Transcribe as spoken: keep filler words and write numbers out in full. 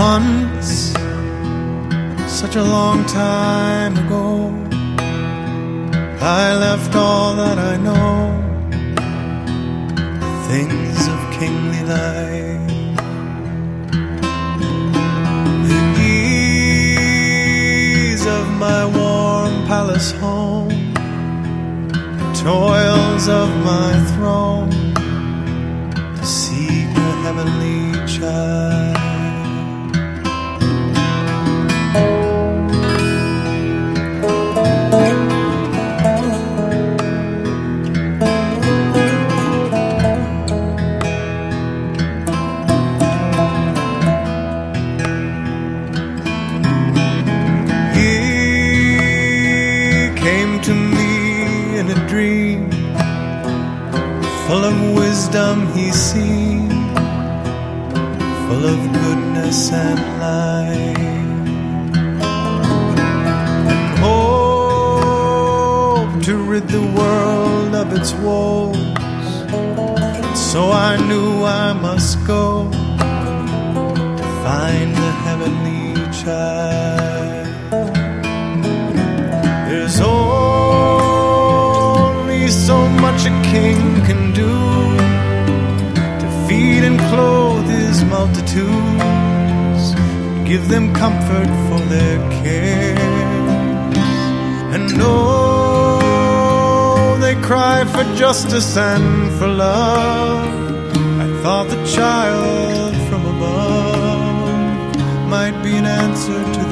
once, such a long time ago, I left all that I know, the things of kingly life. The ease of my warm palace home, the toils of my throne, to seek a heavenly child. Full of wisdom he seemed, full of goodness and light, and hope to rid the world of its woes. And so I knew I must go to find the heavenly child. There's only so much a king can do to feed and clothe his multitudes, give them comfort for their cares. And oh, they cry for justice and for love. I thought the child from above might be an answer to